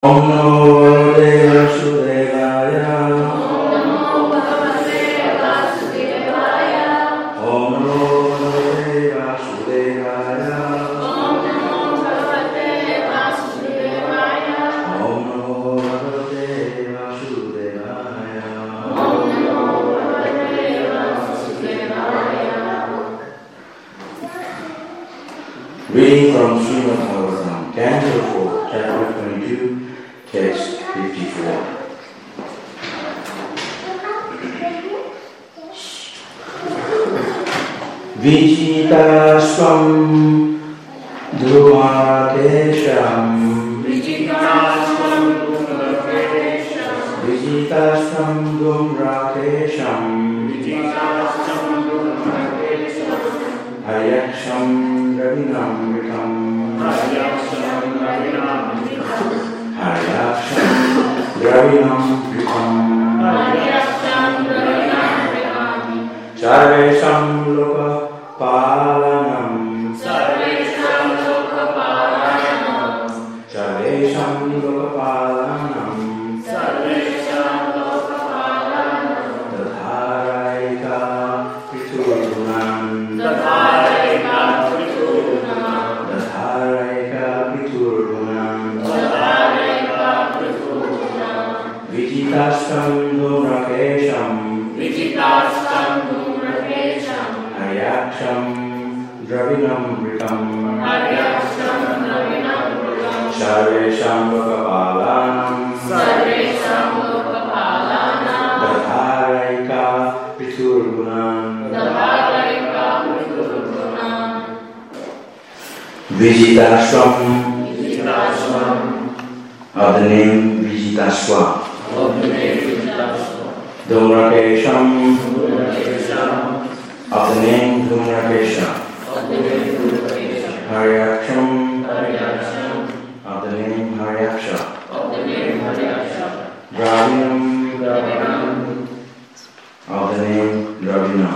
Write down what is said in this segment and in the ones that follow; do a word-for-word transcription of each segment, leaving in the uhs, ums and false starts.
Om Namo Bhagavate Vasudevaya. Om Namo Bhagavate Vasudevaya. Om Namo Bhagavate Vasudevaya. Reading from Srimad Bhagavatam, Canto four, Chapter twenty-two, Text fifty-four. Vijitasvam Dhrumakesham Vijitasvam Dhumrakesham Ayaksham Ravinamritam Haryaksham Ravinamritam Sarvesham Loka Palanam Sarvesham Loka Palanam Tadharaika Piturunam Tadharaika Piturunam Vijitastam Dhumrakesham Haryaksham Dravinamritam Sarvesham Lokapalanam Tadharaika Piturunam Vijitasvam of the name Vijitaswa. Dhumrakesham of the name Dhumrakesha. Haryaksham of the name Haryaksha. Dravinam of the name Dravina.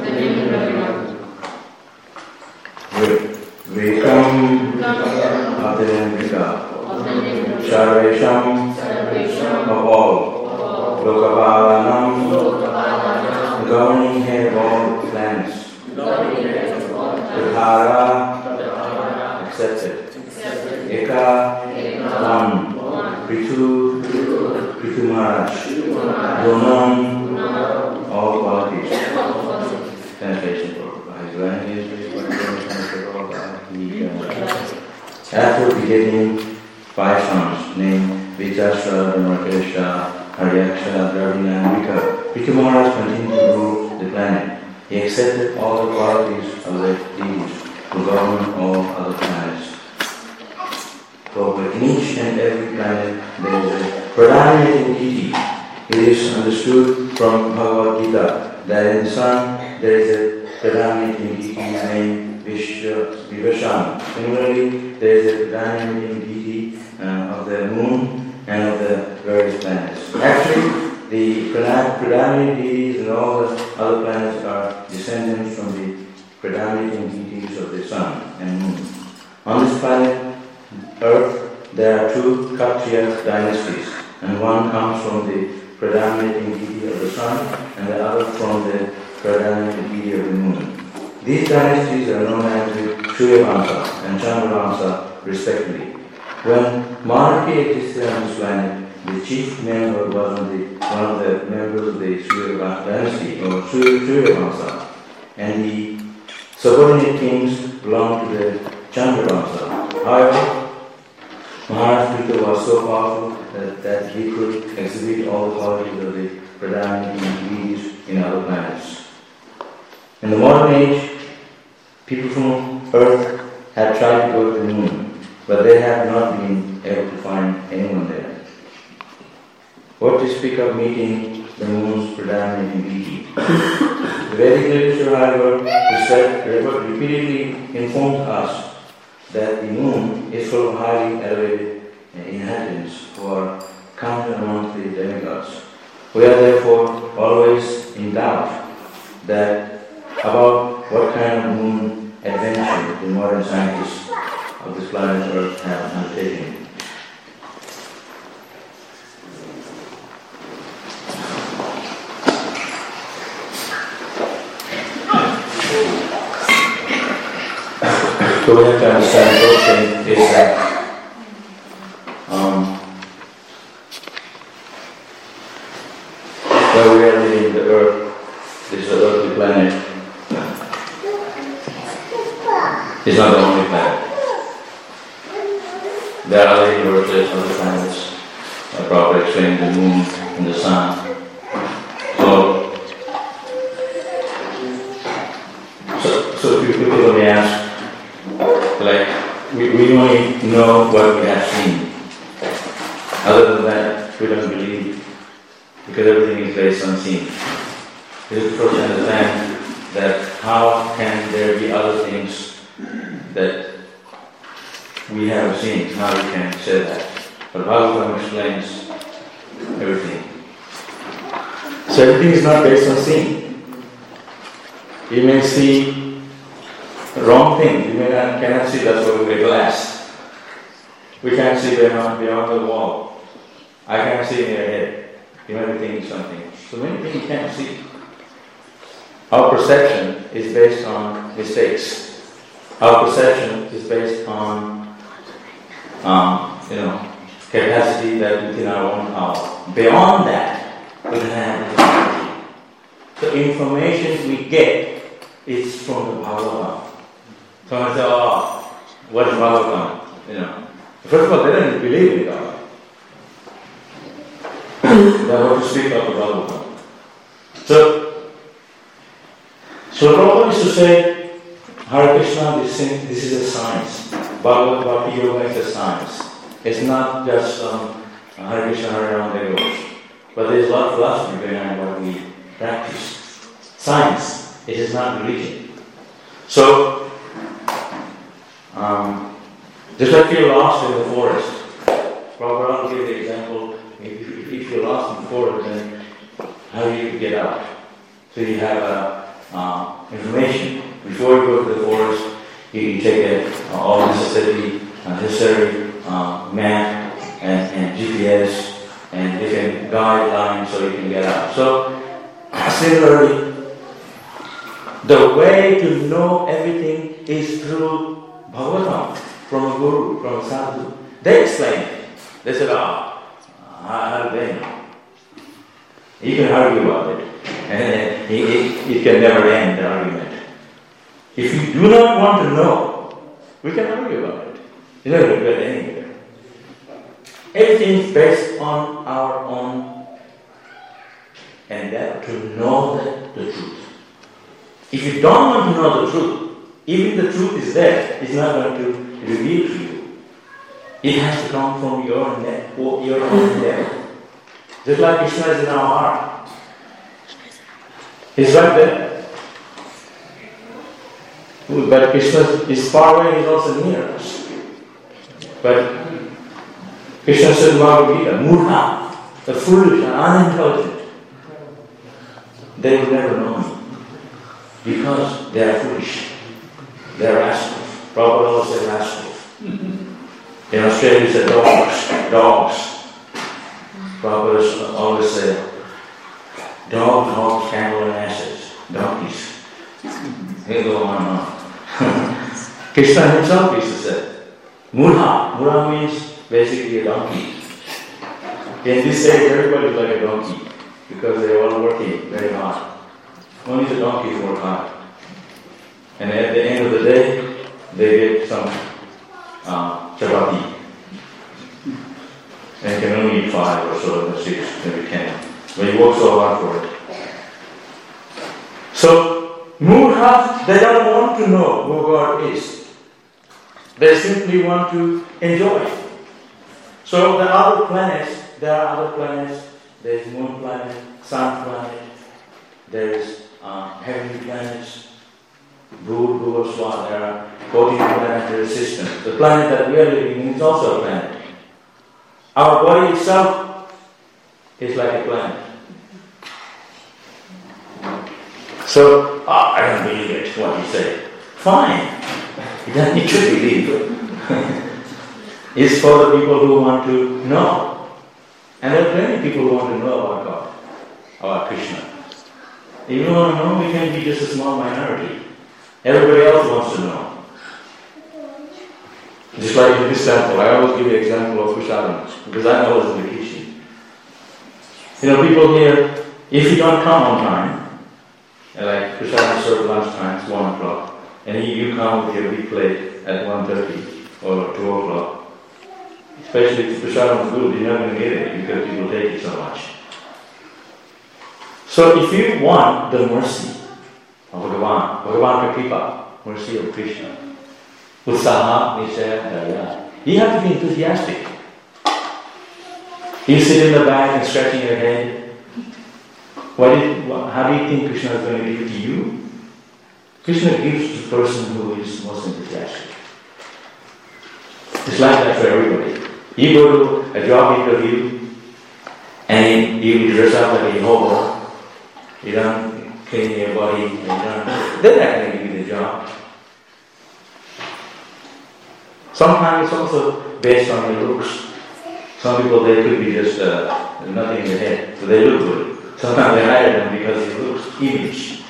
Vikam of the name Vika. Sarvesham of all. Lokapalanam, the governing head of all planets. Tadhara, accepted. Eka, one. Prithu, Prithu Maharaj. Gunam, all qualities. Translation for His language. After begetting five sons named Vitasra, Dhumrakesha, Haryaksha, Dravina, and Vika, Prithu Maharaj continued to rule the planet. He accepted all the qualities of the deities to govern all other planets. For in each and every planet there is a predominating deity. It is understood from Bhagavad Gita that in the sun there is a predominating deity named Vivashan. Similarly, there is a predominating deity uh, of the moon and of the various planets. Actually, the predominating deities and all the other planets are descendants from the predominating deities of the sun and moon. On this planet, Earth, there are two Kshatriya dynasties, and one comes from the predominating deity of the sun and the other from the predominating deity of the moon. These dynasties are known as the Suryavamsa and Chandravamsa respectively. When monarchy existed on this planet, the chief member was on the, one of the members of the Suryavamsa dynasty, or Suryavamsa, and the subordinate kings belonged to the Chandravamsa. However, Maharaj Prithu was so powerful that, that he could exhibit all the qualities of the predominating deities in other planets. In the modern age, people from Earth have tried to go to the moon, but they have not been able to find anyone there. What to speak of meeting the moon's predominating deity? The Vedic literature, however, repeatedly informs us that the moon is full of highly elevated inhabitants who are counted among the demigods. We are therefore always in doubt that about what kind of moon adventure the modern scientists of this planet Earth have undertaken. So we have to understand the first thing is that um, where we are living, the earth, this earthly planet, is not the only planet. There are other universes, other planets, I probably explained the moon and the sun. So, so, so people may ask, like, we, we only know what we have seen. Other than that, we don't believe, because everything is based on seeing. We have to first understand that how can there be other things that we have seen. Now we can say that. But Bhagavatam explains everything. So everything is not based on seeing. You may see the wrong thing. You may not cannot see that's why we wear glass. We can't see beyond, beyond the wall. I can't see in your head. You might be thinking something. So many things you can't see. Our perception is based on mistakes. Our perception is based on, um, you know, capacity that within our own power. Beyond that, we don't have any. The information we get is from the Bhagavatam. Someone says, oh, what is Bhagavatam? You know, first of all, they don't believe in God. They have to speak of the Bhagavatam. So, so Prabhupada used to say, Hare Krishna, this, thing, this is a science. Bhagavad Bhakti Yoga is a science. It's not just um, Hare Krishna, Hare Rama, Hare Krishna. But there's a lot of philosophy behind what we practice. Science, it is not religion. So, um, just like you're lost in the forest. Prabhupada will give the example, if, if you're lost in the forest, then how do you get out? So you have uh, uh, information. Before you go to the forest, you, you take a, uh, all necessary, uh, necessary uh, map and, and G P S and different guidelines so you can get out. So, similarly, the way to know everything is through Bhagavatam, from a guru, from a sadhu. They explain it. They said, ah, oh, how do they know? You can argue about it, and it, it, it can never end, the argument. If you do not want to know, we can argue about it. You never get anywhere. Everything is based on our own endeavor to know the, the truth. If you don't want to know the truth, even the truth is there, it's not going to reveal to you. It has to come from your, ne- your own endeavor. Just like Krishna is in our heart. He's right there. But Krishna is far away, he's also near us. But Krishna said in Bhagavad Gita, Murha, the foolish and unintelligent, they will never know me. Because they are foolish. They are rascals. Prabhupada always said rascals. In Australia he said dogs. Dogs. Prabhupada always said dogs, hogs, camel and asses. Donkeys. He'll go on and on. Krishna himself used to say, Murha. Murha means basically a donkey. In this age, everybody is like a donkey because they are all working very hard. Only the donkeys work hard. And at the end of the day, they get some uh, chapati. And can only eat five or so, or six, maybe ten. But you work so hard for it. So, Murhas, they don't want to know who God is. They simply want to enjoy it. So the other planets, there are other planets. There is moon planet, sun planet. There is uh, heavenly planets. Bhur, Bhuva, Swa. There are fourteen planetary systems. The planet that we are living in is also a planet. Our body itself is like a planet. So, oh, I don't believe it, what you say. Fine. You don't need to believe it. It's for the people who want to know. And there are plenty of people who want to know about God, about Krishna. If you want to know, we can be just a small minority. Everybody else wants to know. Just like in this temple, I always give you an example of Prashadam, because I know it's in the kitchen. You know, people here, if you don't come on time, like Prashadam served lunchtime, it's one o'clock, and you, you come with your big plate at one thirty or two o'clock, especially if Prashadam is good, you're not going to get it because people take it so much. So if you want the mercy of Bhagavan, Bhagavan ka kripa, mercy of Krishna, Utsaha, Nishaya, Daya, you have to be enthusiastic. You sit in the back and scratching your head. What is, what, how do you think Krishna is going to give it to you? Krishna gives to the person who is most enthusiastic. It's like that for everybody. You go to a job interview and you dress up like a hobo. You don't clean your body, you don't, they're not going to give you the job. Sometimes it's also based on your looks. Some people, they could be just uh, nothing in their head, so they look good. Sometimes they hire them because it looks image.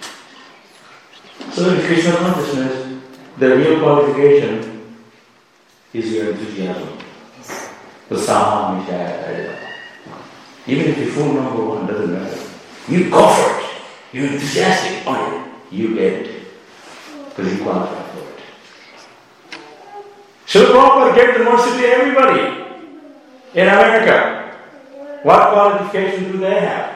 So in Krishna consciousness, the real qualification is your enthusiasm. The Sama, even if you're full number one, doesn't matter. You go for it. You're enthusiastic on it. You get it. Because you qualify for it. Srila Prabhupada gave the mercy to everybody in America. What qualifications do they have?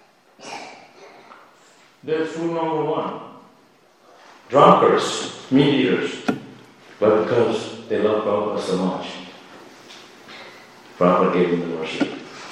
They're full number one. Drunkards, meat eaters. But because they love Prabhupada so much, Prabhupada gave them the mercy.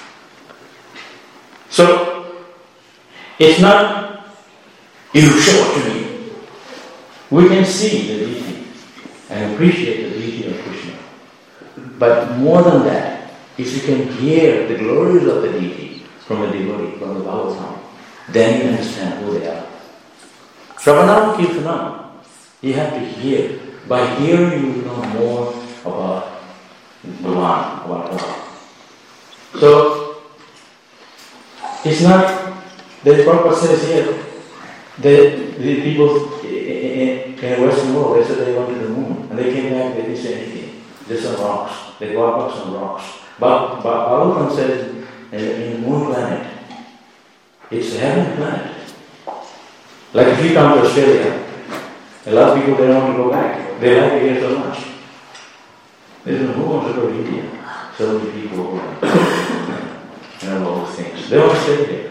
So, it's not you show it to me. We can see the deity and appreciate the deity of Krishna. But more than that, if you can hear the glories of the deity from a devotee, from the Bhagavatam, then you understand who they are. Shravanam Kirtanam, you have to hear. By hearing you will know more about Bhagavan, about God. So, it's not, the Prabhupada says here, the, the people in the Western world, they said they went to the moon, and they came back, they didn't say anything. Just some rocks. They walked up some rocks. But Bhagavatam says, in the moon planet, it's a heaven planet. Like if you come to Australia, a lot of people, they don't want to go back. They like it here so much. They don't know who wants to go to India. So many people who and all those things. They want to stay there.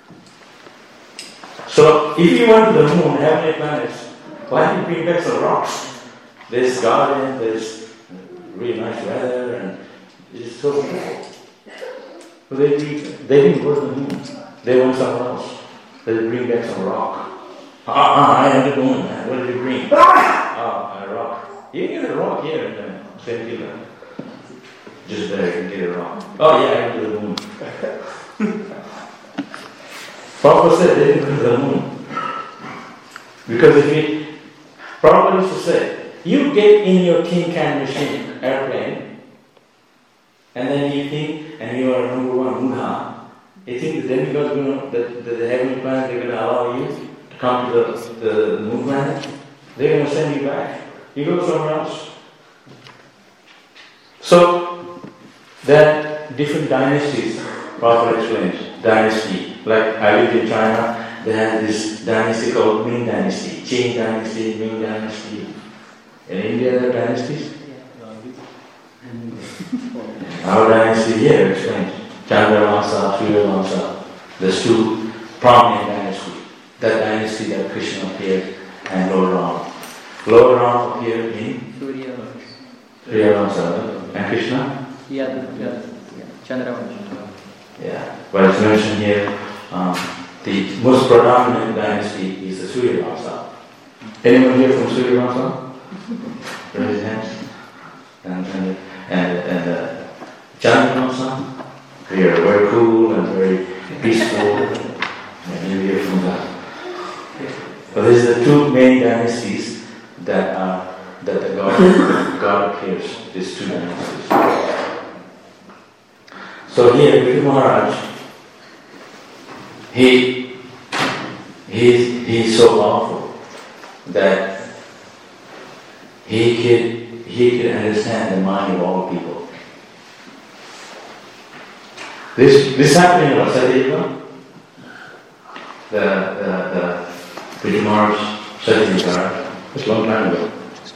So if you went to the moon, heavenly planets, why do you bring back some rocks? There's garden, there's really nice weather, and it's so beautiful. So they, they didn't go to the moon. They went somewhere else. They bring back some rock. Ah, ah, I am the moon, man. What did you bring? Ah, a rock. You can get a rock here in the Saint Kilda. Just there, you can get a rock. Oh yeah, I went to the moon. Prabhupada said they didn't go to the moon. Because if you, Prabhupada used to say, you get in your tin can machine, airplane, and then you think, and you are number one, Mudha, you think the demigods going to, the, the, the heavenly planet, they're going to allow you to come to the, the moon planet? They're going to send you back. You go somewhere else. So, there are different dynasties, Prabhupada explains. Dynasty. Like I lived in China, they had this dynasty called Ming Dynasty, Qing Dynasty, Ming Dynasty. In India, there are dynasties. Our dynasty here explains Chandravamsa, Suryavansa. There's two prominent dynasties. That dynasty that Krishna appeared and Lord Ram. Lord Ram appeared in Suryavansa. And Krishna? Yeah, yeah, Chandravamsa. Yeah, but it's mentioned here, um, the most predominant dynasty is the Suryavansa. Anyone here from Suryavansa? Raise your hands. And and and, and uh, Chandravamsa, we are very cool and very peaceful. And you hear from that. But these are the two main dynasties that are that the God God appears. These two dynasties. So here, Vicky Maharaj, he he's he's so powerful that he could he can understand the mind of all people. This this happened in Satyayuga. The the the Pretty Mars Satyayuga. It's a long time ago.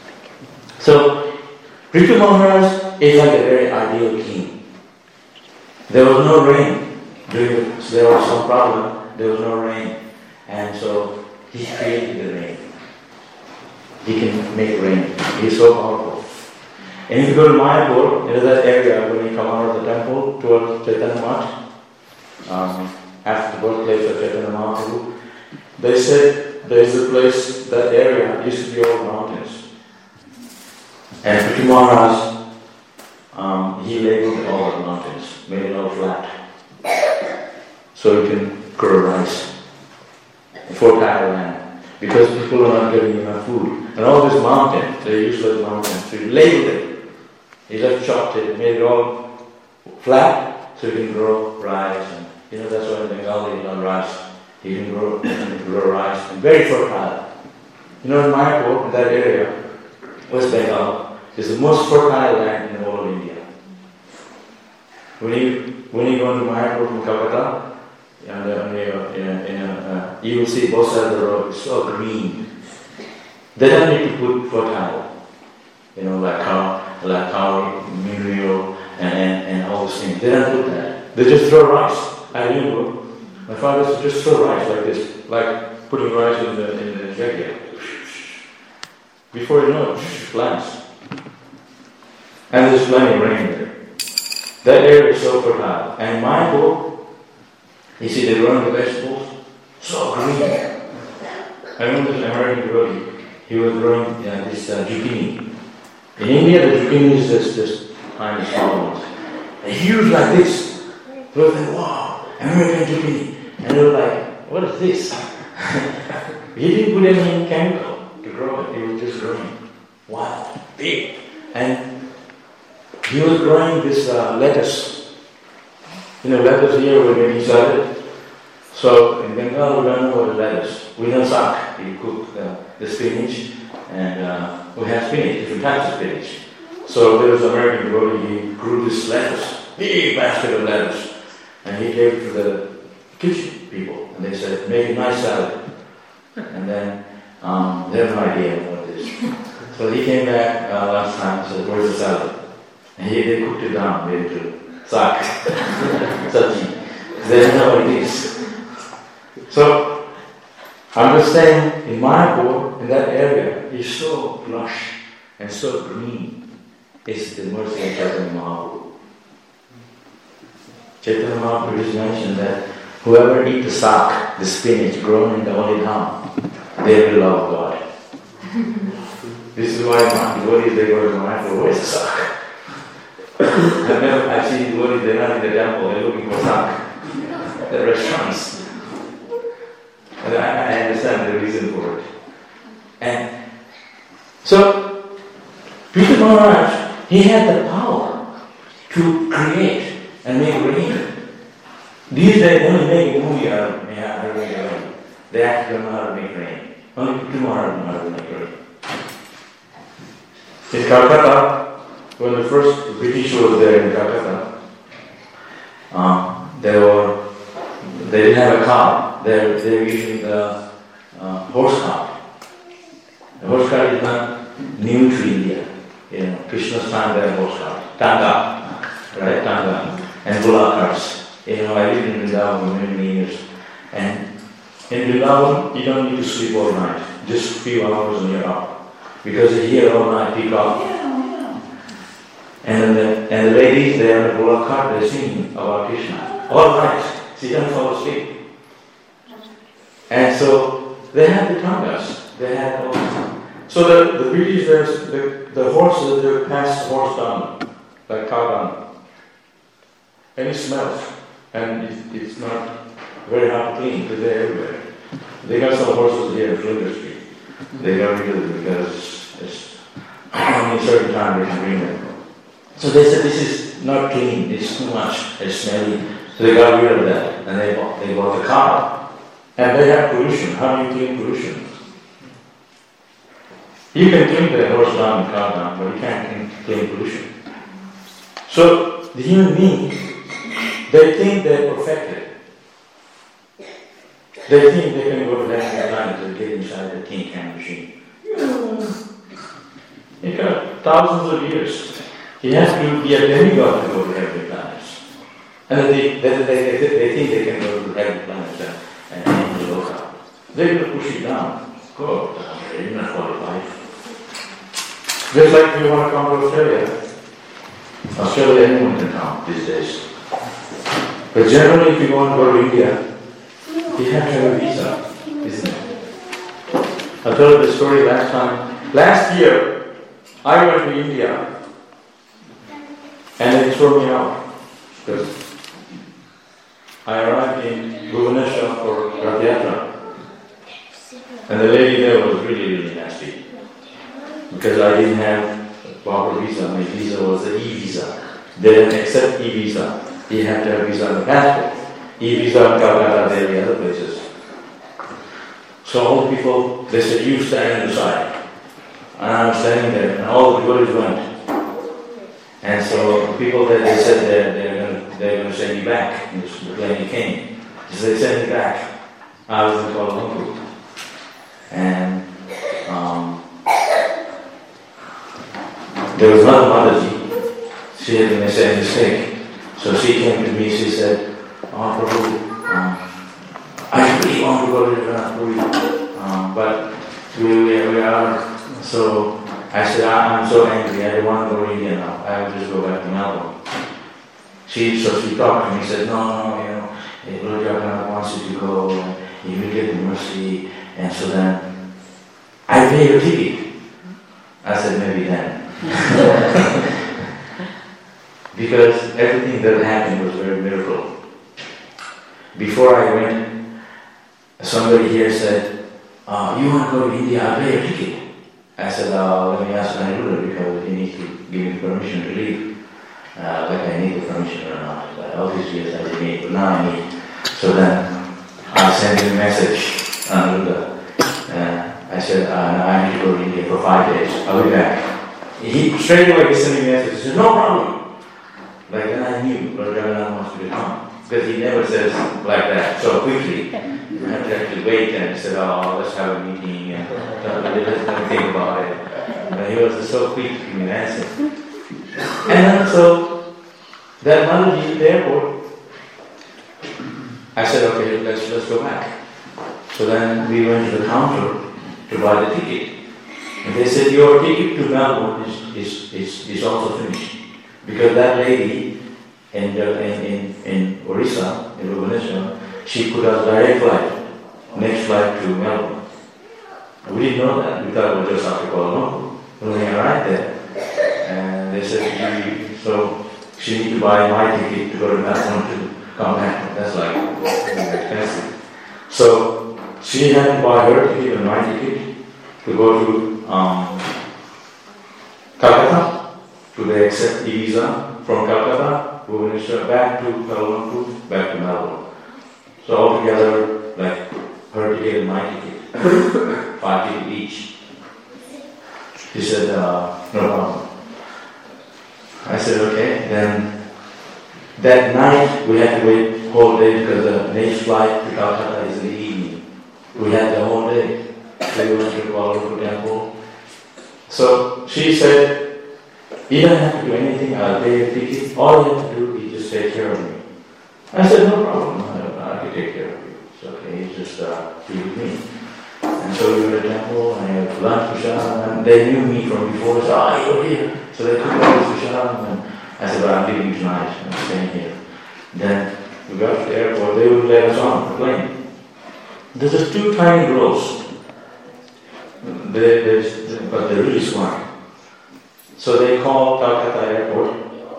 So Prithu Maharaj is like a very ideal king. There was no rain. There was some problem. There was no rain, and so he created the rain. He can make rain. He is so powerful. And if you go to Mayapur, into that area when you come out of the temple towards Chaitanya Math, um, after the birthplace of Chaitanya Mahaprabhu, they said there is a place, that area used to be all mountains. And Prithu Maharaj, um, he labeled all the mountains, made it all flat. So you can grow rice, fertile land, because people are not getting enough food. And all this mountain, they're useless mountains, so you labeled it. He just chopped it, made it all flat, so you can grow rice. And you know that's why in Bengal they love rice. You can grow, you can grow rice, and very fertile. You know, in Mayapur, in that area, West Bengal, is the most fertile land in the whole of India. When you when you go into Mayapur from Calcutta, and uh, in, in, uh, you will see both sides of the road, it's so green. They don't need to put fertile, you know, like cow, like cow, mineral, and, and, and all those things. They don't put that. They just throw rice. I remember my father used to just throw rice like this, like putting rice in the in the jacket. Before you know it, plants. And there's plenty of rain there. That area is so fertile. And my book, you see, they're growing the vegetables, so green. I remember this American devotee. He was growing uh, this uh, zucchini. In India, the zucchini is just, just tiny small ones. And huge like this. They were like, wow, American zucchini. And they were like, what is this? He didn't put any chemical to grow it. He was just growing. Wow, big. And he was growing this uh, lettuce. You know, lettuce here when he started. So in Bengal, we don't know what is lettuce. We know sak. You cook the, the spinach, and uh, we have spinach, different types of spinach. So there was an American devotee, he grew this lettuce, big basket of lettuce, and he gave it to the kitchen people, and they said, make a nice salad. And then um, they have no idea what it is. So he came back uh, last time and said, where's the salad? And he, they cooked it down, made it to sak, sabji. They don't know what it is. So, I'm just saying, in Mayapur, in that area, is so lush and so green. It's the mercy of Chaitanya Mahaprabhu. Chaitanya Mahaprabhu is mentioned that whoever eats the sak, the spinach grown in the holy town, they will love God. This is why devotees, they go to Mayapur, where's the sak? I've never, I've seen devotees, they're not in the temple, they're looking for sak. The restaurants. And I, I understand the reason for it. And so, Prithu Maharaj, he had the power to create and make rain. These days, only make a movie out of how to make rain. They actually don't know how to make rain. Only Prithu Maharaj knows how to make rain. In Calcutta, when the first British was there in Calcutta, um, they were they didn't have a car. They they were using the uh, horse cart. The horse cart is not new to India. You know, Krishna's time they had horse cart, tanga, right, tanga, and bullock carts. You know, I lived in Vrindavan for many, many years, and in Vrindavan you don't need to sleep all night. Just a few hours and you're up, because you hear all night peacock. Yeah, yeah. And the and the ladies they have a bullock cart. They're singing about Krishna all night. So you don't fall asleep. And so they had the tangas. They had all this. So the, the British, the, the horses, they passed horse dung, like cow dung. And it smells. And it, it's not very hard to clean because they're everywhere. They got some horses here in Flinders Street. They got rid of it because it's only a certain time they can bring them. So they said this is not clean, it's too much, it's smelly. So they got rid of that, and they bought, they bought the car. And they have pollution. How do you clean pollution? You can clean the horse down and car down, but you can't clean pollution. So the human being, they think they're perfected. They think they can go to the next planet and get inside the tin can machine. It got thousands of years. He has to be a demigod to go to heavenly planets. And then they, they, they, they, they think they can go to heavenly planets and, and angel look out. They're going to push you down. Go down there, you're not qualified. Just like if you want to come to Australia. Australia, anyone can come these days. But generally, if you want to go to India, you have to have a visa, isn't it? I told the story last time. Last year, I went to India and they threw me out because I arrived in Bhubaneswar for Rath Yatra and the lady there was really, really nasty because I didn't have a proper visa. My visa was an e-visa. They didn't accept e-visa. You have to have a visa on the passport. E-visa in Calcutta, Delhi, other places. So all the people, they said, you stand on the side. And I was standing there, and all the devotees went. And so the people that they said they're, they're going they're going to send me back, and the plane came. So they sent me back. I was in Kuala Lumpur. And um, there was another Mataji. She had made a mistake. So she came to me, she said, oh, Prabhu, um, I really want to go to Jagannath Puri, um, but we, we, we are, so I said, I'm so angry, I don't want to go to India now, I will just go back to Melbourne. She, so she talked to me, said, no, no, you know, if Lord Jagannath wants you to go, and you will get the mercy, and so then, I pay your ticket. I said, maybe then. Because everything that happened was very miracle. Before I went, somebody here said, uh, you want to go to India, I'll pay your ticket. I said, uh, let me ask Aniruddha because he needs to give me permission to leave. Uh, like I need the permission or not. But all these years I didn't need, but now I need. So then I sent him a message, Aniruddha. Uh, I said, uh, I need to go to India for five days. I'll be back. He straight away sent me a message. He said, no problem. Like then I knew Lord Jagannath wants me to come. Because he never says like that so quickly. You have to actually wait and say, oh, let's have a meeting and let's think about it. But he was so quick to give me an answer. And then so, that Mataji at the airport, I said, okay, let's, let's go back. So then we went to the counter to buy the ticket. And they said, your ticket to Melbourne is, is, is, is also finished. Because that lady in, in, in, in Orissa, in Bhubaneswar, she put us direct flight, next flight to Melbourne. We didn't know that, we thought it was just after Kuala Lumpur. When we arrived there, and they said, so she needs to buy my ticket to go to Melbourne to come back. That's like expensive. So she had to buy her ticket and my ticket to go to um, Calcutta. To they accept e-visa from Calcutta, Bhubaneswar, back to Kuala Lumpur, back to Melbourne. So altogether, like her ticket and my ticket, five tickets each. He said, uh, no problem. I said, okay. Then that night we had to wait whole day because the next flight to Calcutta is in the evening. We had the whole day. So we went to Kuala Lumpur temple. So she said, you don't have to do anything, I'll pay your ticket. All you have to do is just take care of me. I said, no problem, I, I can take care of you. It's okay, you just uh, be with me. And so we went to the temple, and I had lunch with Shah, and they knew me from before, so ah, you're here. So they took me to Shah, and I said, well, I'm leaving tonight, I'm staying here. Then we got to the airport, they would let us on the plane. There's just two tiny girls, they, they, but they're really smart. So they called Calcutta Airport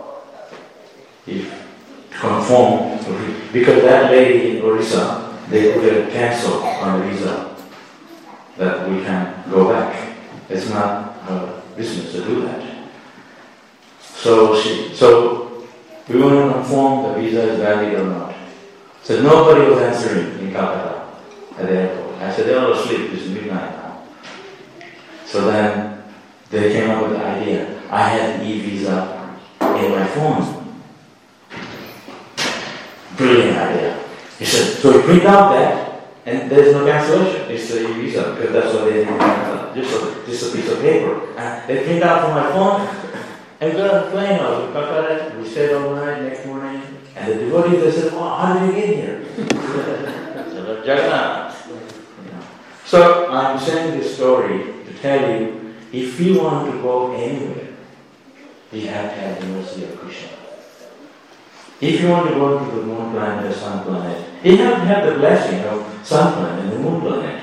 if, to confirm, because that lady in Orissa, they put a cancel on the visa that we can go back. It's not her business to do that. So she, so we want to confirm the visa is valid or not. So nobody was answering in Calcutta at the airport. I said, they're all asleep, it's midnight now. So So then they came up with the idea. I had the e-visa in my phone. Brilliant idea. He said, so you print out that, and there's no cancellation. It's the e-visa, because that's what they did. Just a, just a piece of paper. And they print out from my phone, and we got on the plane. I was in Calcutta. We stayed all night, next morning. And the devotees, they said, well, how did you get here? Jagannath. So I'm saying this story to tell you, if you want to go anywhere, you have to have the mercy of Krishna. If you want to go to the moon planet or sun planet, you have to have the blessing of sun planet and the moon planet.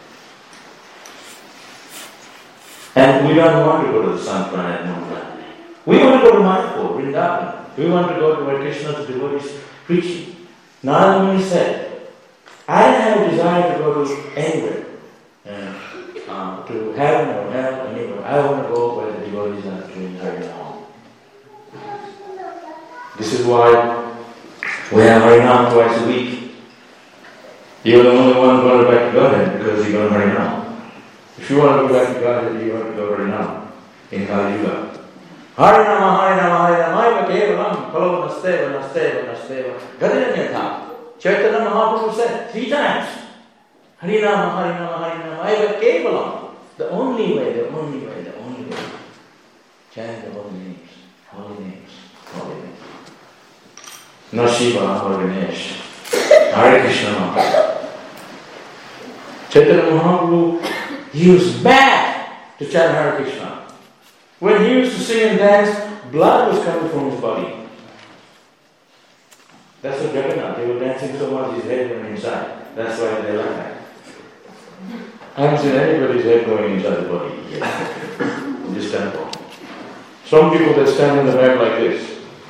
And we don't want to go to the sun planet and moon planet. We want to go to Mayapur, Vrindavan. We want to go to where Krishna's devotees preaching. Narada Muni said, I don't have a desire to go to anywhere, uh, uh, to heaven or hell, anywhere. I want to go where the devotees are doing Harinam. This is why we have Harinam twice a week. You're the only one going back to Godhead because you're going to Harinam. If you want to go back to Godhead, you have to go Harinam in Kali Yuga. Harinama, Harinama, Harinama, Aiva Kevalam, Kalo Nasteva, Nasteva, Nasteva. Gadinanyatha. Chaitanya Mahaprabhu said three times. Harinama, Harinama, Harinama, Aiva Kevalam. The only way, the only way, the only way. Chant the holy names, holy names, holy names. Not Shiva or Ganesh. Hare Krishna Mahaprabhu. Chaitanya Mahaprabhu, he was mad to chant Hare Krishna. When he used to sing and dance, blood was coming from his body. That's what Jagannath, they were dancing so much his head went inside. That's why they like that. I haven't seen anybody's head going inside the body yet in this temple. Some people that stand in the back like this.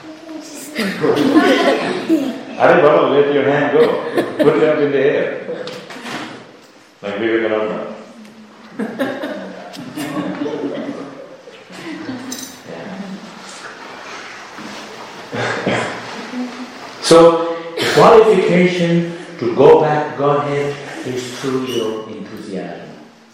Hare Baba, let your hand go. Put it up in the air. Like Vivekananda. So, the qualification to go back to Godhead is through your enthusiasm.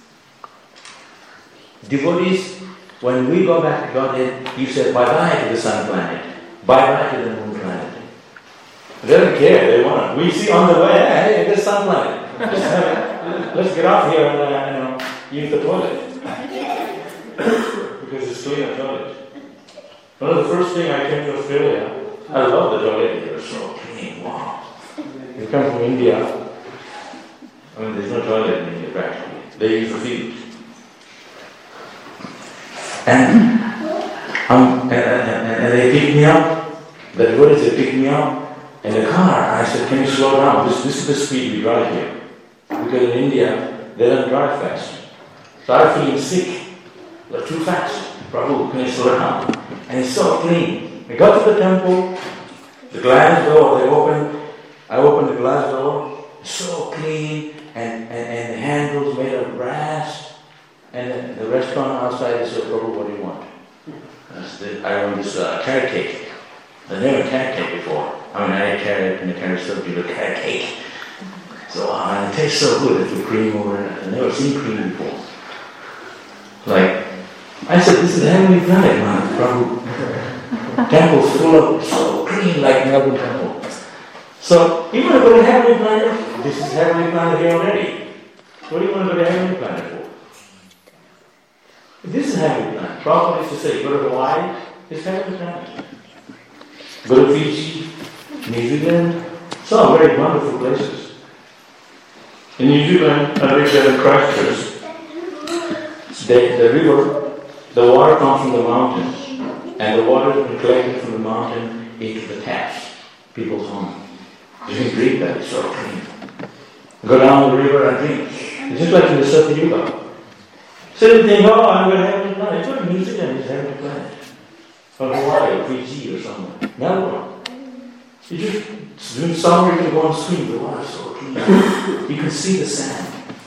Devotees, when we go back to Godhead, you say bye-bye to the sun planet, bye-bye to the moon planet. They don't care, they want it. We see on the way, hey, it's the sun planet. Let's get off here and uh, you know, use the toilet. Because it's clean a toilet. One of the first things I came to Australia, I love the toilet here, so clean, wow. You come from India, I mean there's no toilet in India practically. They use the field. And, um, and, and, and they picked me up, the devotees they picked me up in the car. I said, can you slow down? This, this is the speed we drive here. Because in India, they don't drive fast. So I was feeling sick, but too fast. Prabhu, can you slow down? And it's so clean. I got to the temple, the glass door, they opened, I opened the glass door, so clean, and, and, and the handles made of brass, and the, the restaurant outside, they said, Prabhu, what do you want? I said, I want this uh, carrot cake. I never had carrot cake before. I mean, I had carrot and the carrot subject of carrot cake. So, wow, and it tastes so good, it's with cream over it. I've never seen cream before. Like, I said, this is heavenly planet, man, Prabhu. Temples full of, so clean like Melbourne Temple. So, you want to go to heavenly planet? This is heavenly planet here already. What do you want to go to heavenly planet for? This is heavenly planet. Prabhupada used to say, go to Hawaii, it's heavenly planet. Go to Fiji, New Zealand, some very wonderful places. In New Zealand, I think that in Christchurch, the, the river, the water comes from the mountains. And the water has been collected from the mountain into the taps, people's home. You can drink that, it's so clean. Go down the river and drink. It's just like in the Satya Yuga. So you think, oh, I'm going to heavenly planet. It's not New Zealand, it's heavenly planet. Or Hawaii or Fiji or somewhere. Melbourne. You just, during summer you can go and swim, the water's so clean. You can see the sand.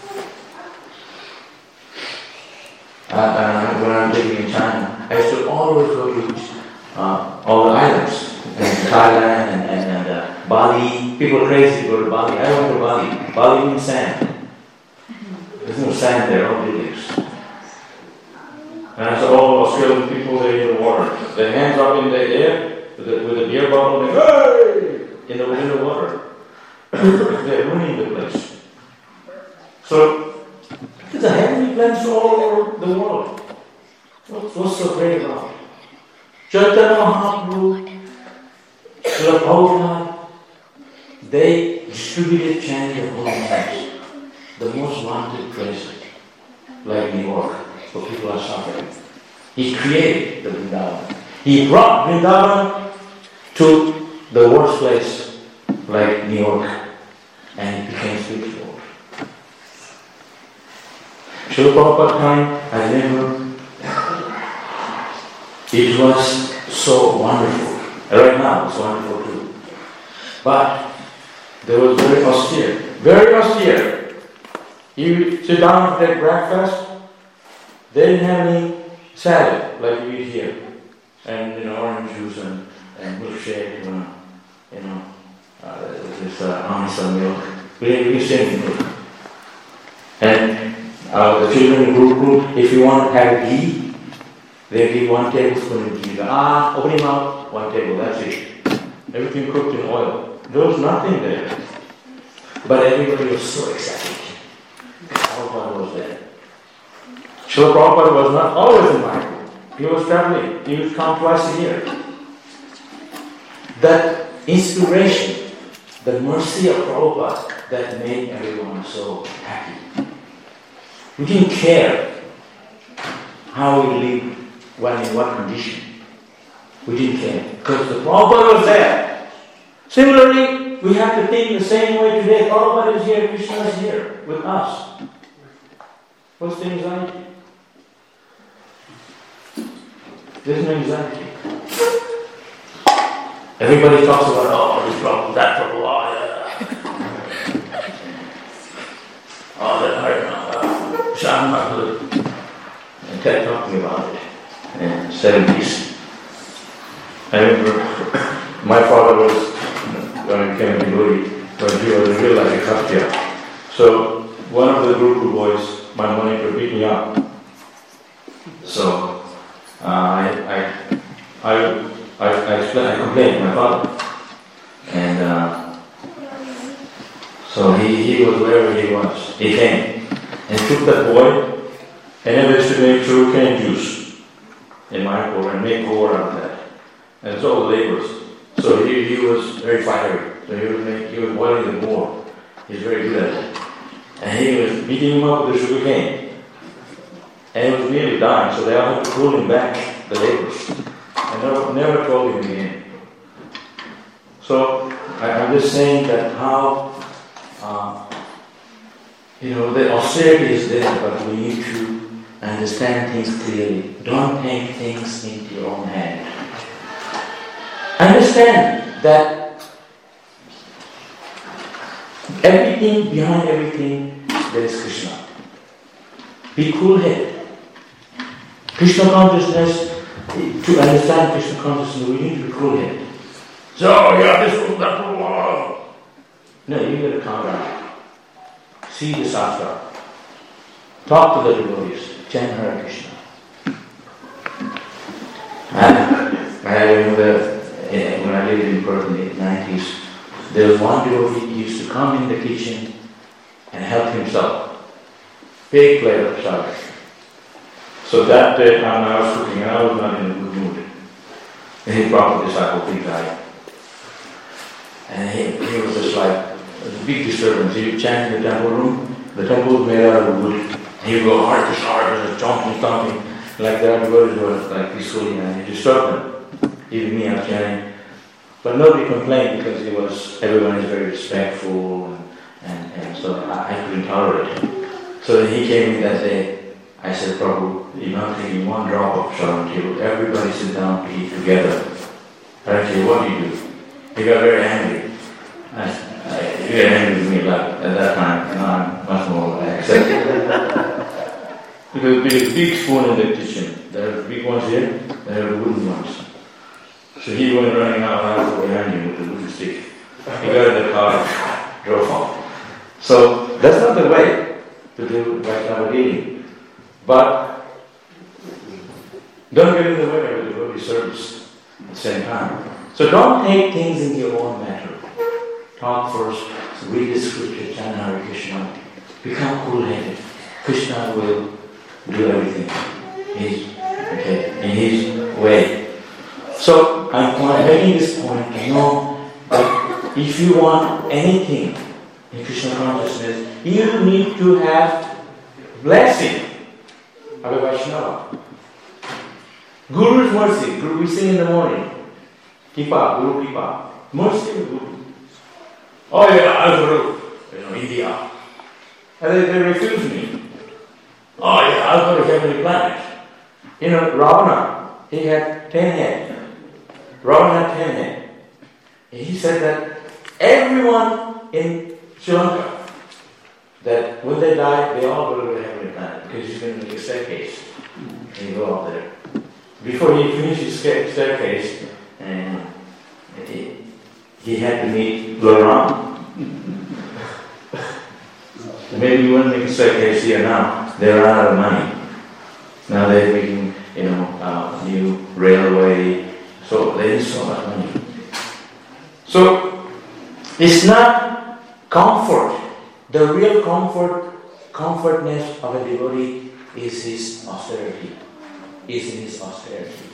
Uh, uh, when I'm living in China, I used to always go to uh, all the islands, in Thailand and, and, and uh, Bali. People are crazy to go to Bali. I went to Bali. Bali means sand. There's no sand there, all buildings. And I saw all Australian people there in the water. Their hands up in the air with a, with a beer bottle, and hey! in the, in the water. They're ruining the place. So, there's a heavenly plans all over the world. What's, what's so great about it? Chaitanya Mahaprabhu, Srila Prabhupada, they distributed chanting of holy names, the most wanted places, like New York, where people are suffering. He created the Vrindavan. He brought Vrindavan to the worst place, like New York, and it became spiritual. Srila Prabhupada time, I remember, it was so wonderful. Right now, it's wonderful too. But there was very austere, very austere. You sit down to take breakfast, they didn't have any salad like you eat here, and you know orange juice and, and milkshake, you know, you know, uh, this uh, Amisa milk. We didn't we same milk. And uh, the children group group, if you want to have ghee, they give one tablespoon of ghee. Ah, open your mouth, one table, that's it. Everything cooked in oil. There was nothing there. But everybody was so excited. Prabhupada was there. Srila Prabhupada was not always in Mayapur. He was traveling. He would come twice a year. That inspiration, the mercy of Prabhupada, that made everyone so happy. We didn't care how we lived, when in what condition. We didn't care. Because the Prabhupada was there. Similarly, we have to think the same way today. Prabhupada is here, Krishna is here with us. What's the anxiety? There's no anxiety. Everybody talks about, oh, this problem, that problem, oh, yeah. Oh, that hurt, I'm not good. And kept talking about it in the seventies. I remember my father was, when I came to Guri, when he was real like a Khatya. So one of the group of boys, my monitor, beat me up. So uh, I, I, I, I, I, explained, I complained to my father. And uh, so he, he was wherever he was. He came and took that boy and he used to make sugarcane juice in Mayapur and make gore out of that. And it's all labors. So he, he was very fiery. So he was, make, he was boiling the gore. He's very good at it. And he was beating him up with the sugarcane. And he was nearly dying, so they all had to pull him back, the labors. And never, never told him again. So I, I'm just saying that how, uh, you know, the austerity is there, but we need to understand things clearly. Don't take things into your own hand. Understand that everything, behind everything, there is Krishna. Be cool-headed. Krishna consciousness, to understand Krishna consciousness, we need to be cool-headed. So, yeah, this one, that one. No, you got to calm down. See the Sastra. Talk to the devotees. Chant Hare Krishna. And I remember when I lived in Perth in the nineties, there was one devotee who used to come in the kitchen and help himself. Big plate of chai. So that day when I was cooking, and I was not in a good mood. And he brought the disciple, big guy. And he, he was just like, it was a big disturbance. He would chant in the temple room. The temple was made out of wood. He would go hard to hard, just jumping, stomping, like that. The devotees were like peacefully, and he disturbed them. Even me, I was chanting. But nobody complained because he was, everyone is very respectful, and, and, and so I, I couldn't tolerate it. So then he came in that day. I said, Prabhu, you're not taking one drop of Sharan till everybody sit down to eat together. Actually, what do you do? He got very angry. I, I, he got angry with me like, at that time, and I'm much more accepting. Because there was a big spoon in the kitchen. There are big ones here, there are wooden ones. So he went running out halfway behind him with the wooden stick. He got in the car, drove off. So that's not the way to do Vaishnava dealing. But Don't get in the way of the devotee service at the same time. So don't take things into your own matter. Talk first, so read the scripture, chant Hare Krishna. Become cool-headed. Krishna will do everything his, okay, in his way. So I'm making this point to know that if you want anything in Krishna consciousness, you need to have blessing of a Vaishnava. Guru's mercy. Guru, we sing in the morning. Kipa, Guru Kipa. Mercy of Guru. Oh yeah, I'll Guru. You know, India. And they, they refuse me. Oh yeah, I'll go to heavenly planet. You know, Ravana, he had ten heads. Ravana had ten heads. He said that everyone in Sri Lanka, that when they die, they all go to the heavenly planet because he's going to make a staircase and go up there. Before he finished his staircase, and he, he had to meet Laurent. Maybe you wouldn't make a staircase here now. They're out of money. Now they're making, you know, uh, new railway. So there is so much money. So it's not comfort. The real comfort, comfortness of a devotee is his austerity. Is in his austerity.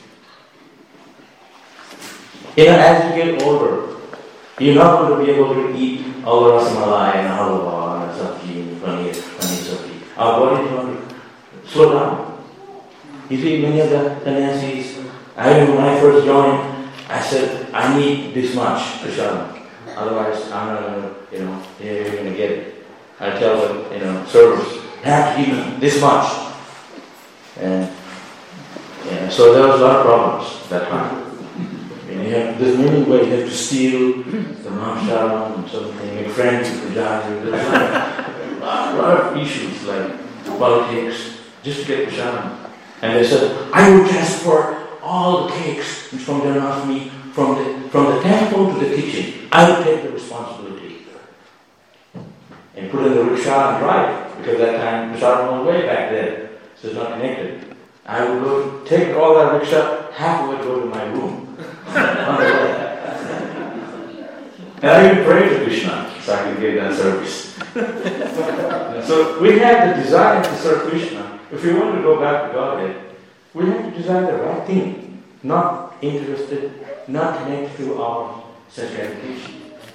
You know, as you get older, you're not going to be able to eat all the rasamalai and halwa and sabji and paneer, paneer sabji. Our body is going to slow down. You see, many of the sannyasis, I remember when I first joined, I said, I need this much prasad. Otherwise, I'm not going to, you know, you're going to get it. I tell the, you know, servers, you have to give me this much. And yeah, so there was a lot of problems that time. You know, you have, there's many ways you have to steal the mamsharam and something, make friends with the judge. There's a lot, a lot of issues like politics, just to get prasad. And they said, I will transport all the cakes from Janmashtami from the from the temple to the kitchen. I will take the responsibility. And put in the rickshaw and drive, because that time prasad was way back there, so it's not connected. I would go take all that rickshaw, half of it go to my room. On the way. And I even prayed to Krishna so I could give that service. So we have the desire to serve Krishna. If we want to go back to Godhead, we have to desire the right thing, not interested, not connected to our sense gratification.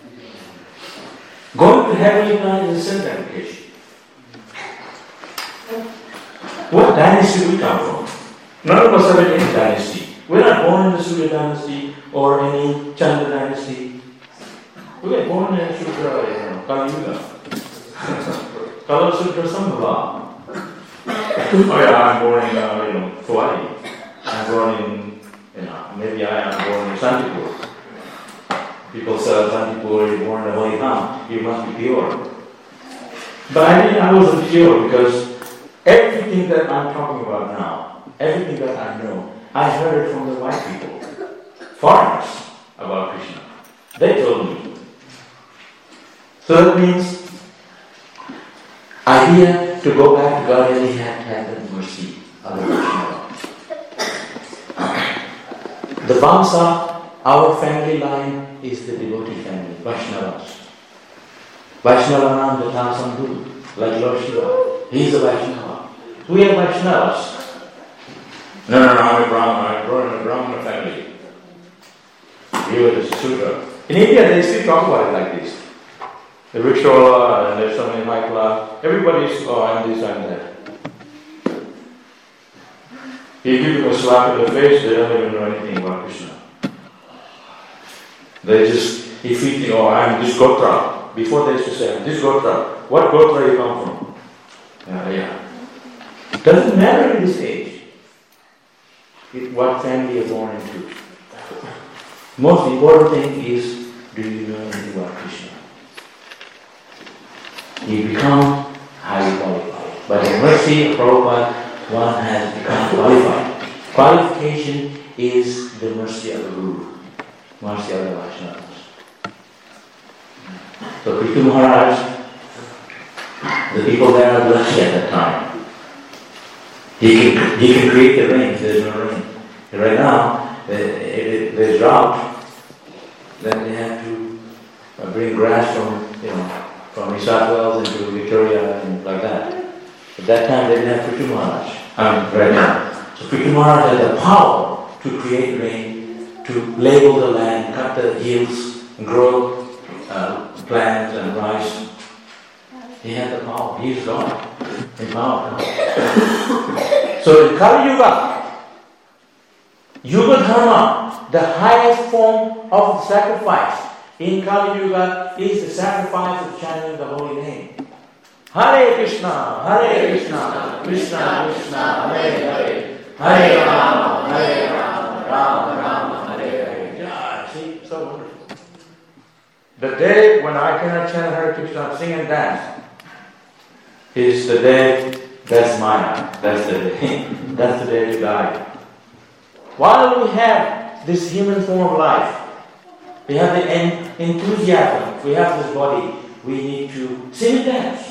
Going to heavenly planet is a sense gratification. What dynasty we come from? None of us are in any dynasty. We're not born in the Surya dynasty or any Chandra dynasty. We were born in Shudra, you know, Kali Yuga. Kala Shudra Sambhava. Oh yeah, I'm born in, uh, you know, Hawaii. I'm born in, you know, maybe I am born in Santipur. People say, Santipur, you're born in Hawaii, you must be pure. But I think I wasn't pure because everything that I'm talking about now, everything that I know, I heard it from the white people, foreigners, about Krishna. They told me. So that means, idea to go back to God, you have to have the mercy of the Vaishnava. The Vamsa, our family line, is the devotee family, Vaishnavas. Vaishnava Nam Jatha Sandhu, like Lord Shiva. He is a Vaishnava. We are Vaishnavas. No, no, no, I'm a Brahmana. I'm born in a Brahmana family. You are the Sudra. In India, they still talk about it like this. The rickshaw, and there's so many high class. Everybody's, oh, I'm this, I'm that. You give them a slap in the face, they don't even know anything about Krishna. They just, if you think, oh, I'm this Gotra. Before they used to say, this Gotra. What Gotra you come from? Yeah, yeah. Doesn't matter in this age what family you're born into. Most important thing is, do you know anything about Krishna? You become highly qualified. By the mercy of Prabhupada, one has become qualified. Qualification is the mercy of the Guru, mercy of the Vaishnavas. So Prithu Maharaj, the people there are lucky at that time. He can, he can create the rain, there's no rain. Right now, if there's drought, then they have to bring grass from, you know, from New South Wales into Victoria and like that. At that time, they didn't have Prithu Maharaj. I mean, right now. So Prithu Maharaj had the power to create rain, to label the land, cut the hills, and grow uh, plants and rice. He had the power. He is God. In power. So in Kali Yuga, Yuga Dharma, the highest form of sacrifice in Kali Yuga is the sacrifice of chanting the holy name. Hare Krishna, Hare Krishna, Krishna Krishna, Hare Hare, Hare Rama, Hare Rama, Rama Rama, Hare Hare. Yeah, see, so wonderful. The day when I cannot chant Hare Krishna, sing and dance, is the day, that's mine, that's the day, that's the day to die. While we have this human form of life, we have the en- enthusiasm, we have this body, we need to sing and dance.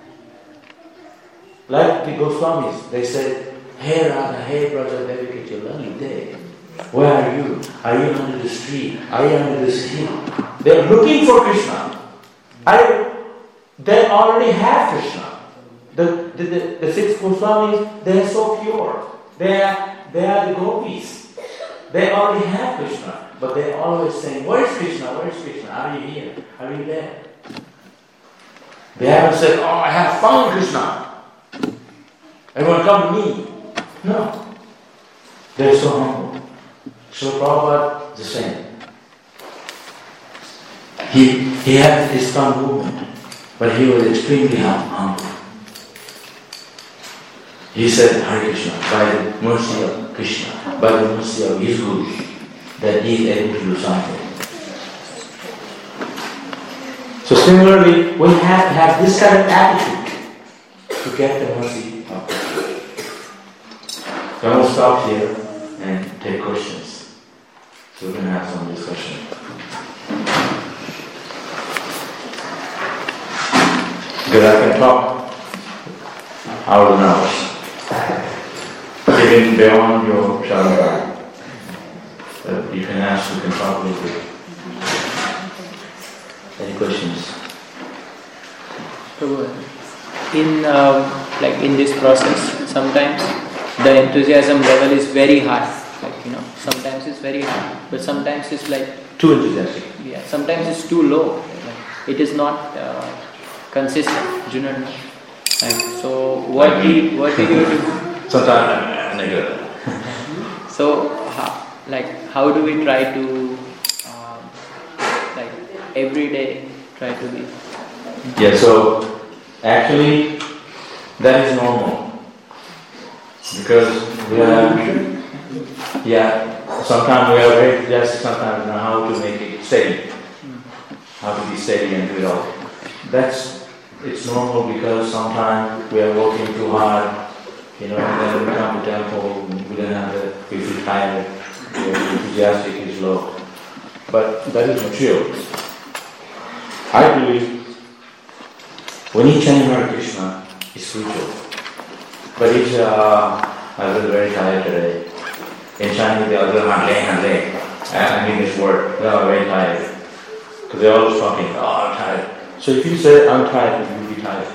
Like the Goswamis, they said, Hey Radha, hey Braja Devika Chalani Day, where are you? Are you under this tree? Are you under this hill? They are looking for Krishna. I, they already have Krishna. The, the, the, the six Goswamis, they are so pure. They are, they are the gopis. They already have Krishna. But they are always saying, where is Krishna? Where is Krishna? Are you here? Are you there? They haven't said, oh, I have found Krishna. Everyone come to me. No. They're so humble. So Prabhupada, the same. He, he had his tongue movement, but he was extremely humble. He said, Hare Krishna, by the mercy of Krishna, by the mercy of his Guru, that he is able to do something. So similarly, we have to have this kind of attitude to get the mercy of Krishna. So I'm going to stop here and take questions. So we're going to have some discussion. Because I can talk hours and hours. Even beyond your Shalom. But you can ask, you can talk a little bit. Any questions? In um, like in this process, sometimes the enthusiasm level is very high. Like you know, sometimes it's very high, but sometimes it's like too enthusiastic. Yeah, sometimes it's too low. Like, it is not uh, consistent. Do you know? Like, so what like did what did you do? Sometimes I'm negative. So, how, like, how do we try to, um, like, every day try to be? Yeah, so actually that is normal because we are, yeah, sometimes we are very enthusiastic, sometimes we know how to make it steady, how to be steady and do it all. That's, it's normal because sometimes we are working too hard. You know, and then we come to temple, we don't have the, we feel tired, the enthusiastic is low. But that is material. I believe when you chant Hare Krishna, it's spiritual. But it's, uh, I was very tired today. In Chinese, they all go, Hare Hare. I mean this word, they are very tired. Because they're always talking, oh, I'm tired. So if you say, I'm tired, you will be tired.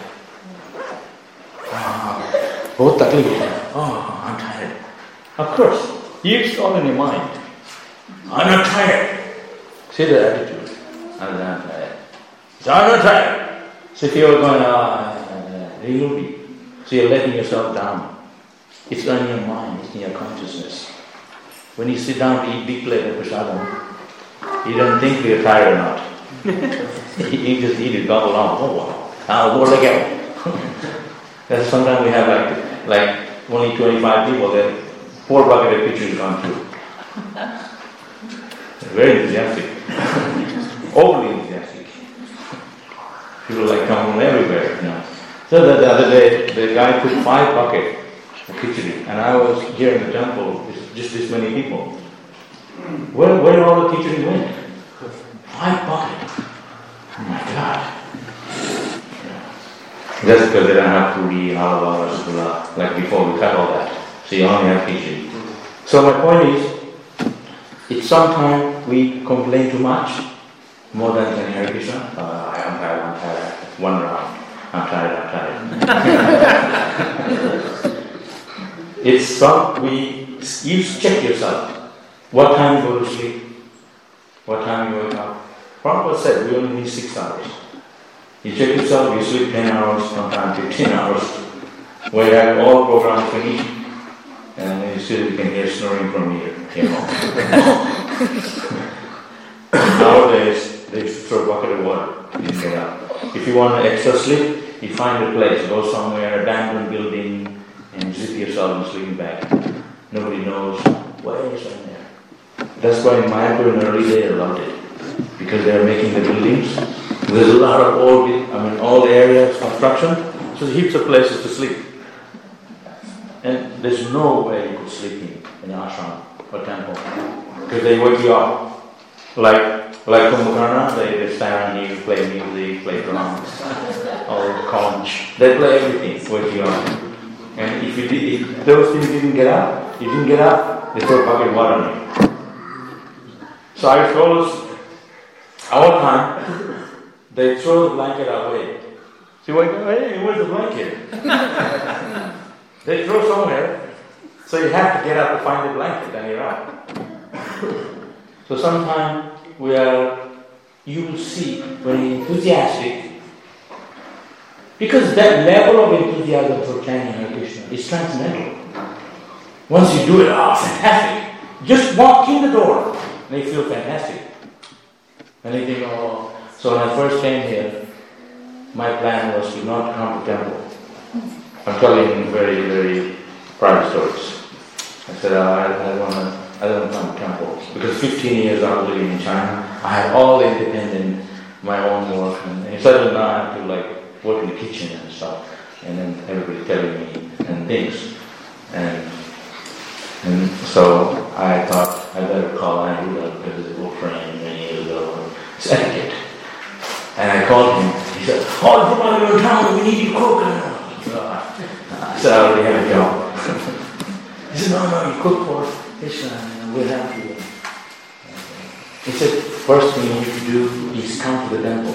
Oh, oh, I'm tired. Of course, it's all in your mind. I'm not tired. See the attitude. I'm not tired. So I'm not tired. So if you're going, uh, really, so you're letting yourself down. It's not in your mind, it's in your consciousness. When you sit down to eat big plate of prasadam, you don't think you're tired or not. You just eat it, gobble on. Oh wow, I'll go again. That's sometimes we have like like only twenty-five people, then four bucket of pictures gone through. Very enthusiastic. Overly enthusiastic. People like come from everywhere, you know. So that the other day, the guy put five buckets of khichdi, and I was here in the temple, just this many people. Where, where all the khichdi went? Five buckets. Oh my God. That's because they don't have puri, halwa, rasgulla, like before we cut all that. So you only have khichdi. So my point is, it's sometimes we complain too much, more than saying Hare Krishna. Uh, I'm tired, I'm tired. One round. I'm tired, I'm tired. It's some, we, you check yourself. What time you go to sleep? What time you wake up? Prabhupada said we only need six hours. You check yourself, you sleep ten hours, sometimes fifteen hours. We have all programs finished, and you still you can hear snoring from here. You know. Nowadays, they throw a bucket of water. You get up. If you want extra sleep, you find a place, go somewhere, abandoned building, and zip yourself in a sleeping bag. Nobody knows where is in there. That's why in Mayapur in the early days they loved it, because they are making the buildings. There's a lot of old, I mean, all areas construction, so heaps of places to sleep. And there's no way you could sleep in an ashram or temple, because they wake you up. Like like Kumbhakarna, they, they stand and you play music, play drums, or conch. They play everything, wake you up. And if you did, if those things didn't get up, you didn't get up, they throw a bucket of water on you. So I told us, our time, they throw the blanket away. So you wake up, hey, where's the blanket? They throw somewhere, so you have to get up to find the blanket, and you're out. So sometimes we are, you will see, very enthusiastic, because that level of enthusiasm for chanting Hare Krishna is transcendental. Once you do it, oh, fantastic. Just walk in the door, and they feel fantastic. And they think, oh, so when I first came here, my plan was to not come to temple. I'm telling very, very private stories. I said, oh, I, I, wanna, I don't want to come to temple. Because fifteen years I was living in China, I had all the independent, my own work, and, and suddenly now I have to like work in the kitchen and stuff, and then everybody telling me and things. And and so I thought I better call Andrew up because he's a good friend many years ago. It's etiquette. And I called him. He said, oh, come on, you're in town, we need you to cook. I said, I already have a job. He said, no, no, you cook for Krishna and we'll have you. He said, first thing you need to do is come to the temple.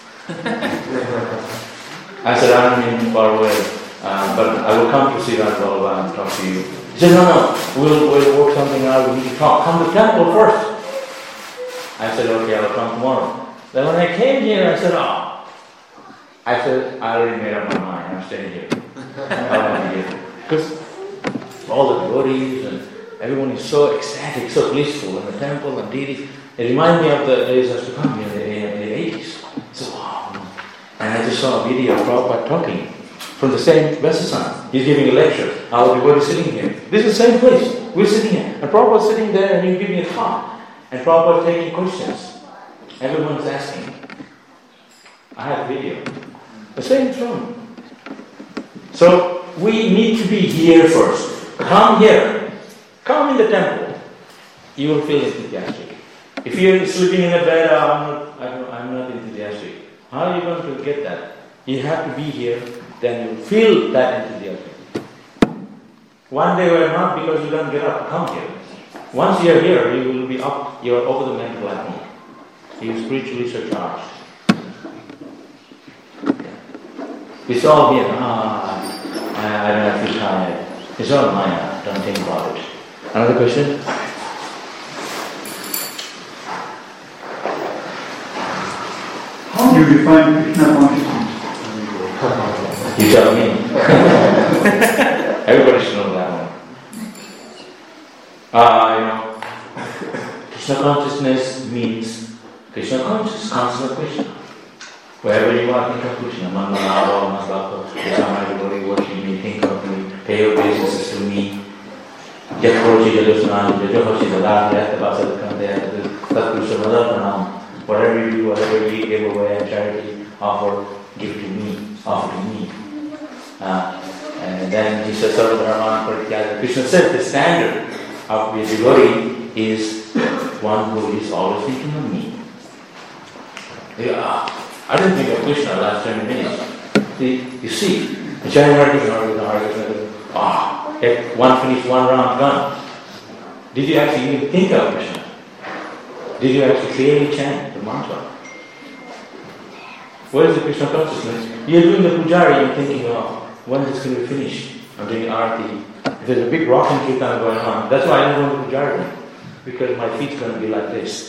I said, I'm in far away, uh, but I will come to see Ram Balaban and talk to you. He said, no, no, we'll, we'll work something out, we need to talk. Come to the temple first. I said, okay, I'll come tomorrow. Then when I came here, I said, oh. I said, I already made up my mind, I'm staying here. I want to be here. Because all the devotees and everyone is so ecstatic, so blissful in the temple and deities. It reminds me of the days I used to come here in the, in the eighties. So, wow. And I just saw a video of Prabhupada talking from the same Vesasan. He's giving a lecture. Our devotees sitting here. This is the same place. We're sitting here. And Prabhupada's sitting there and he's giving a talk. And Prabhupada taking questions. Everyone's asking. I have video. The same throne. So we need to be here first. Come here. Come in the temple. You will feel enthusiastic. If you're sleeping in a bed, oh, I'm not, I'm, I'm not enthusiastic. How are you going to get that? You have to be here, then you feel that enthusiasm. One day we're not because you don't get up to come here. Once you're here, you will be up, you're over the mental platform. You're spiritually surcharged. It's all here. Ah, I, I don't feel tired. It's all Maya. Don't think about it. Another question? How do you define Krishna consciousness? You tell me. Everybody should know that one. Ah, uh, you know, Krishna consciousness means Krishna consciousness, constant of Krishna. Wherever you are, think of Krishna. Mangalava, Maslapa, everybody worship me, think of me, pay your obeisances to me. Whatever you do, whatever you eat, give away and charity, offer, give to me, offer to me. Uh, and then he says, Krishna said the standard of the devotee is one who is always thinking of me. Yeah, I didn't think of Krishna last twenty minutes. See, you see, the Hare Krishna, Hare Krishna, ah, one finished one round, gone. Did you actually even think of Krishna? Did you actually clearly chant the mantra? What is the Krishna consciousness? You're doing the pujari and thinking, oh, when is this going to be finished? I'm doing arati. If there's a big rocking kirtan going on, that's why I don't want to pujari, because my feet's going to be like this.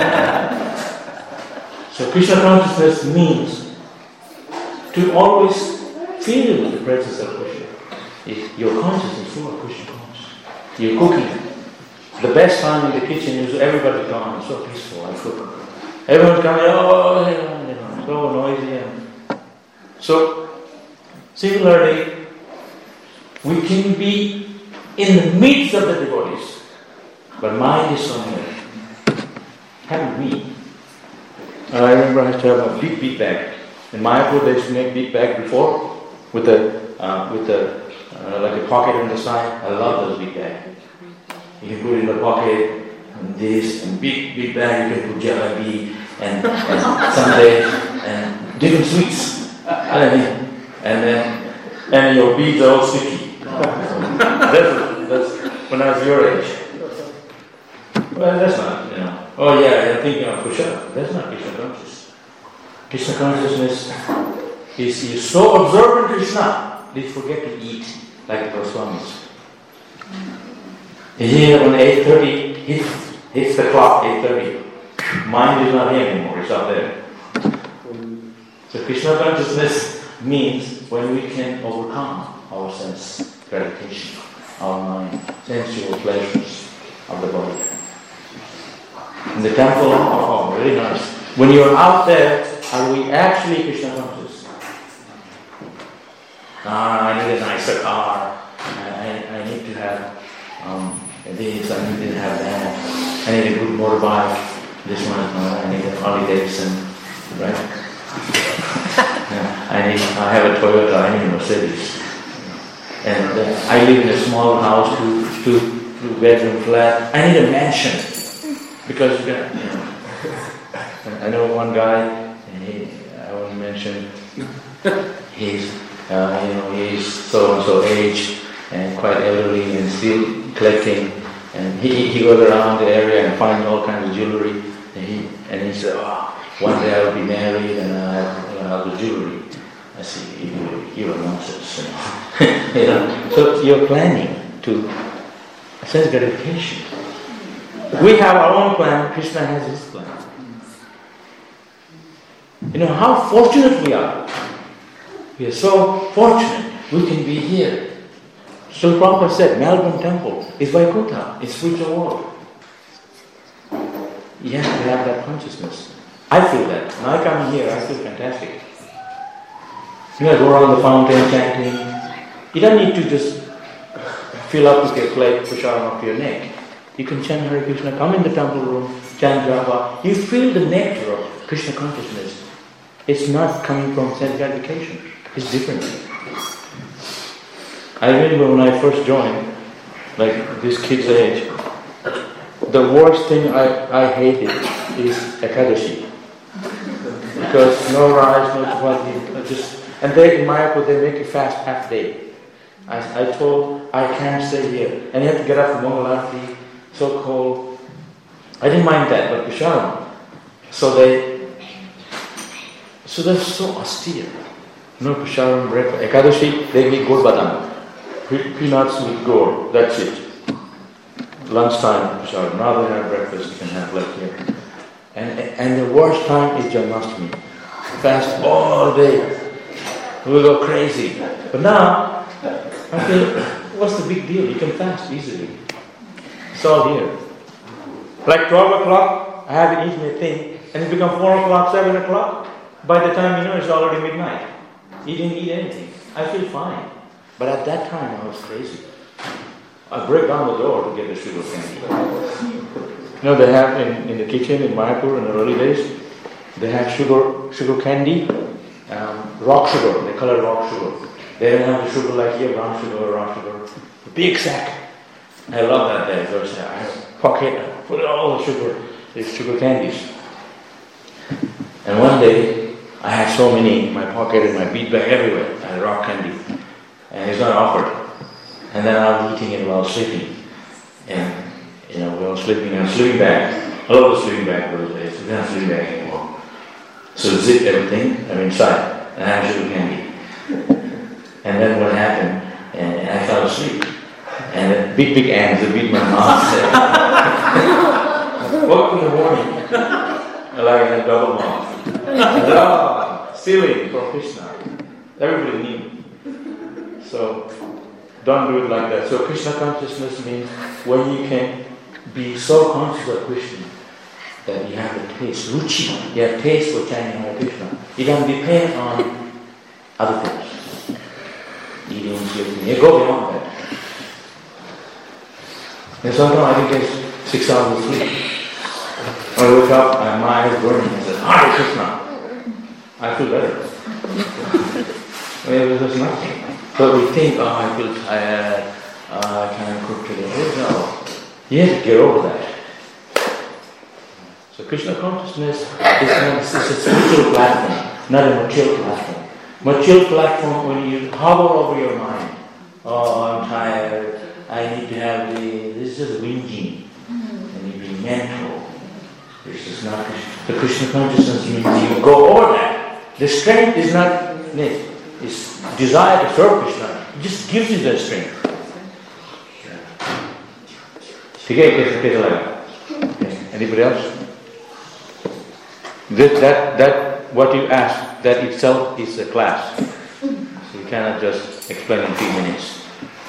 So Krishna consciousness means to always feel the presence of Krishna. If your consciousness is full of Krishna consciousness. You're cooking. The best time in the kitchen is everybody's gone. It's so peaceful. I cook. Everyone's coming. Oh, everyone, so noisy. And so similarly, we can be in the midst of the devotees, but mind is somewhere. Haven't we? Uh, I remember I used to have a big bead bag. In Mayapur, they used to make bead bag before with a uh, with a uh, like a pocket on the side. I love those bead bags. You can put it in the pocket, and this, and big, big bag, you can put jalebi, and, and sundae, and different sweets. And then, and your beads are all sticky. that's, that's when I was your age. Well, that's not, you know. Oh yeah, you're thinking of Krishna. That's not Krishna consciousness. Krishna consciousness is you're so absorbed in Krishna, that you forget to eat, like the Goswamis. Here on eight thirty, hits, hits the clock, eight thirty. Mind is not here anymore, it's up there. So Krishna consciousness means when we can overcome our sense gratification, our mind, sensual pleasures of the body. In the temple, oh, very nice. When you're out there, are we actually Krishna conscious? Ah, I need a nicer car. I, I need to have um, this, I need to have that. I need a good motorbike. This one, uh, I need a Harley Davidson, right? yeah, I need. I have a Toyota. I need a Mercedes. And uh, I live in a small house, two, two, two bedroom flat. I need a mansion because you know. I know one guy, and he, I won't mention. He's, uh, you know, he's so and so age and quite elderly and still collecting. And he, he goes around the area and finds all kinds of jewelry. And he and he said, "Oh, one day I'll be married and I'll have, you know, I'll have the jewelry." I see, you you are nonsense. You know. So you're planning to sense gratification. We have our own plan. Krishna has his plan. You know how fortunate we are. We are so fortunate. We can be here. So Prabhupada said, Melbourne Temple is Vaikuntha, it's spiritual world. You have to have that consciousness. I feel that. When I come here, I feel fantastic. You know, I go around the fountain chanting. You don't need to just fill up with your plate, push arm up to your neck. You can chant Hare Krishna, come in the temple room, chant japa. You feel the nectar of Krishna consciousness. It's not coming from sense gratification. It's different. I remember when I first joined, like this kid's age, the worst thing I, I hated is Ekadashi. Because no rice, no chapati, just, and they in Mayapur they make you fast half day. I, I told, I can't stay here. And you have to get up for Mangalarti, so cold. I didn't mind that, but Pisharam. So they, so they're so austere. No Pisharam, breakfast. Ekadashi, they eat gur badam. Peanuts with gore, that's it. Lunchtime, Pisharam. Now they have breakfast, you can have left here. And and the worst time is Janmashtami. Fast all day. We'll go crazy. But now, I feel, what's the big deal? You can fast easily. It's all here. Like twelve o'clock, I haven't eaten a thing, and it becomes four o'clock, seven o'clock. By the time you know, it's already midnight. You didn't eat anything. I feel fine. But at that time, I was crazy. I break down the door to get the sugar candy. You know, they have in, in the kitchen in Mayapur in the early days, they have sugar sugar candy, um, rock sugar. They call it rock sugar. They don't have the sugar like here, brown sugar or rock sugar. A big sack. I love that there. There's I pocket, put all the sugar, these sugar candies. And one day, I had so many in my pocket and my bead bag everywhere. I had rock candy. And it's not offered. And then I was eating it while sleeping. And You know, we were sleeping in a sleeping bag. A lot of sleeping bag those days. We don't have sleeping bag anymore. So zip everything, I'm inside, and I'm sugar candy. And then what happened, and, and I fell asleep. And the big, big ants that beat my mouth said, woke up in the morning, like in a double mouth. Ah, stealing from Krishna. Everybody knew. So, don't do it like that. So Krishna consciousness means when you can be so conscious of Krishna that you have a taste, ruchi, you have taste for chanting Hare Krishna. You don't depend on other things. Eating, sleeping, you go beyond that. And sometimes I can get six hours of sleep. When I wake up, my mind is burning. I say, Hare Krishna. I feel better. Well, there's nothing. But we think, oh, I feel tired, uh, I can't cook today. No. You have to get over that. So Krishna consciousness is, not, is a spiritual platform, not a material platform. Material platform, when you hover over your mind, oh, I'm tired, I need to have the, this is just whinging, and you be mental. This is not Krishna. The Krishna consciousness means you go over that. The strength is not it. It's desire to serve Krishna. It just gives you that strength. Okay, anybody else? That, that, that, what you ask, that itself is a class. So you cannot just explain in few minutes.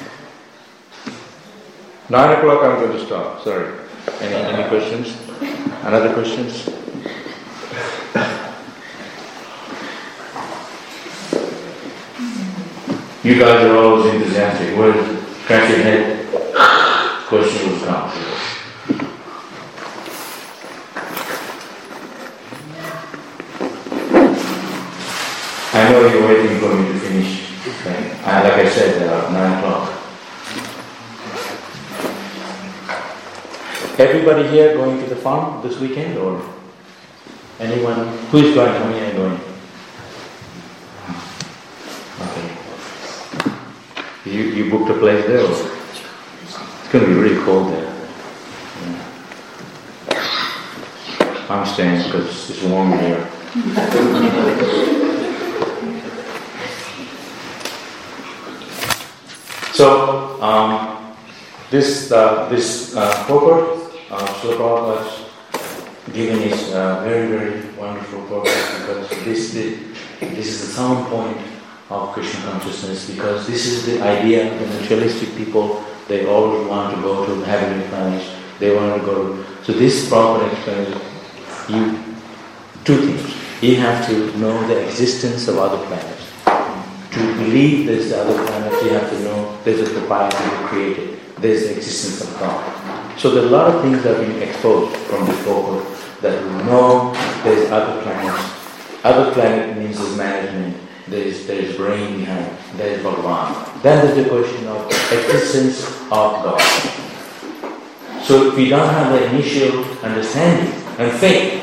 Nine o'clock I'm going to stop, sorry. Any, any questions? Another questions? You guys are always enthusiastic. Well, scratch your head, question will come. I know you're waiting for me to finish. Okay? I, like I said, uh, nine o'clock. Everybody here going to the farm this weekend, or anyone? Who is going? How many are going? Okay. You you booked a place there? Or? It's going to be really cold there. Yeah. I'm staying because it's warm here. So um, this uh, this uh, purport. Uh, Srila Prabhupada's given is uh, very, very wonderful purpose because this, the, this is the sound point of Krishna consciousness, because this is the idea. The materialistic people, they always want to go to heavenly planets. They want to go to... So this Prabhupada explains you two things. You have to know the existence of other planets. To believe there's other planets, you have to know there's a proprietor who created. There's the existence of God. So there are a lot of things that are being exposed from this purport that we know there's other planets. Other planet means there's management, there's there's brain behind, there's Bhagavan. Then there's the question of existence of God. So if you don't have the initial understanding and faith,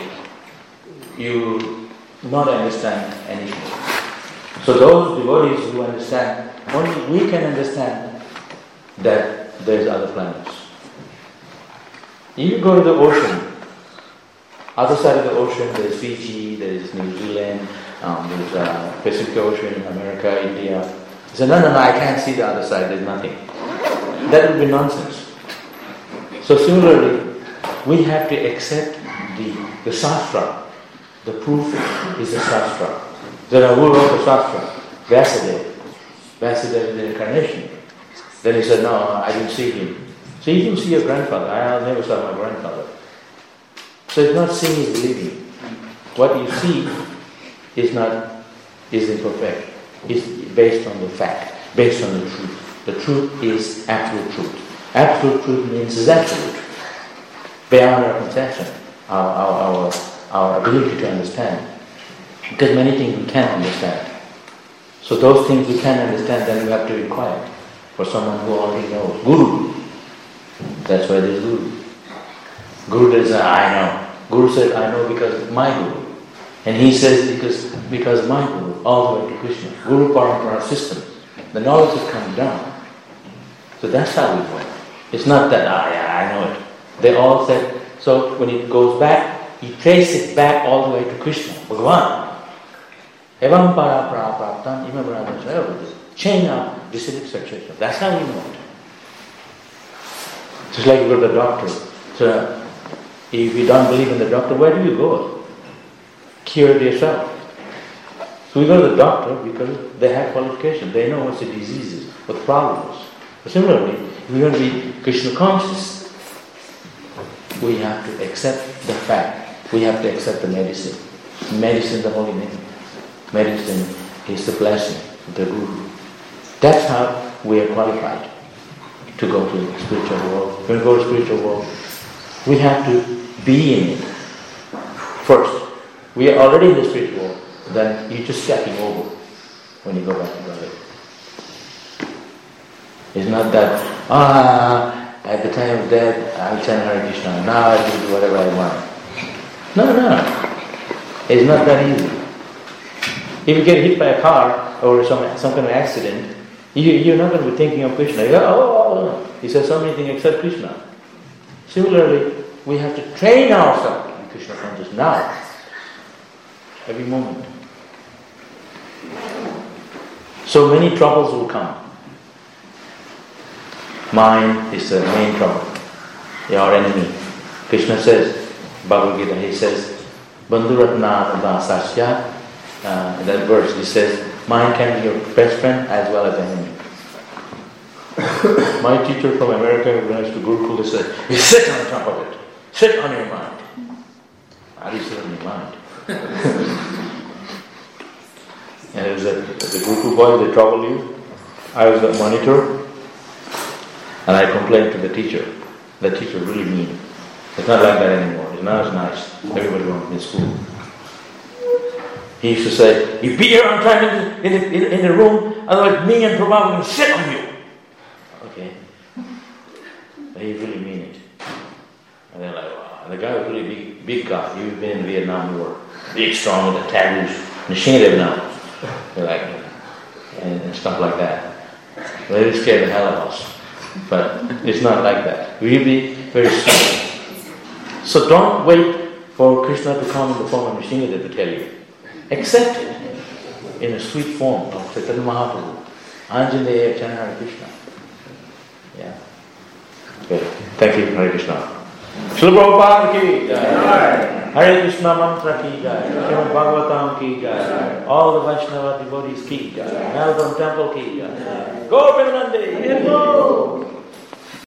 you not understand anything. So those devotees who understand, only we can understand that there's other planets. You go to the ocean, other side of the ocean, there's Fiji, there's New Zealand, um, there's uh, Pacific Ocean, America, India. You say, no, no, no, I can't see the other side, there's nothing. That would be nonsense. So similarly, we have to accept the, the Shastra. The proof is the Shastra. Then who wrote the Shastra? Vyasadeva. Vyasadeva is the incarnation. Then he said, no, I didn't see him. So you didn't see your grandfather. I never saw my grandfather. So it's not seeing is believing. What you see is not, is imperfect. It's based on the fact, based on the truth. The truth is absolute truth. Absolute truth means is absolute. Beyond our conception, our, our, our, our ability to understand. Because many things we can't understand. So those things we can't understand, then we have to inquire for someone who already knows. Guru. That's why there's Guru. Guru doesn't say, I know. Guru said, I know because my Guru. And he says, because because my Guru, all the way to Krishna. Guru Parampara system. The knowledge is coming down. So that's how we work. It's not that, ah, yeah, I know it. They all said, so when it goes back, you trace it back all the way to Krishna, Bhagavan. Evam para pra praptam ima brahmacharya. Chain of disciplic succession. That's how we know it. Just like you go to the doctor. So if you don't believe in the doctor, where do you go? Cure it yourself. So we go to the doctor because they have qualification. They know what's the diseases, what the problem is. But similarly, if we're going to be Krishna conscious, we have to accept the fact. We have to accept the medicine. Medicine is the holy name. Medicine is the blessing of the Guru. That's how we are qualified to go to the spiritual world. When we go to the spiritual world, we have to be in it. First, we are already in the spiritual world, then you're just stepping over when you go back to the life. It's not that, ah, at the time of death, I'll chant Hare Krishna, now I can do whatever I want. No, no. It's not that easy. If you get hit by a car or some some kind of accident, you, you're not going to be thinking of Krishna. You go, oh, oh, oh. He says so many things except Krishna. Similarly, we have to train ourselves in Krishna consciousness now, every moment. So many troubles will come. Mind is the main trouble, your enemy. Krishna says, Bhagavad Gita, he says, Bandhuratna Dasasya. Uh, in that verse, he says, mind can be your best friend as well as enemy. My teacher from America, when I was to Gurukul, he said, you sit on top of it. Sit on your mind. How do you sit on your mind? And it was a, the Gurukul boys, they trouble you. I was the monitor, and I complained to the teacher. The teacher really mean. It's not like that anymore. It's not as nice. Everybody wants in school. He used to say, you be here on time in the, in the, in the room, otherwise me and Prabhupada will sit on you. Okay. But he really mean it. And they're like, wow. And the guy was really big, big guy. He had been in the Vietnam War. Big, strong with the tattoos. Machine now. They're like, and, and stuff like that. They really scared the hell out of us. But it's not like that. We'll be very strong. So don't wait for Krishna to come in the form of Nishingadeva to tell you. Accept it in a sweet form of Chaitanya Mahaprabhu. Anjaneya Chana Hare Krishna. Yeah. Good. Thank you, Hare Krishna. Srila Prabhupada ki jai. Hare Krishna mantra ki jai. Srimad Bhagavatam ki jai. All the Vaishnava devotees ki jai. Melbourne Temple ki jai. Govardhan Nandi.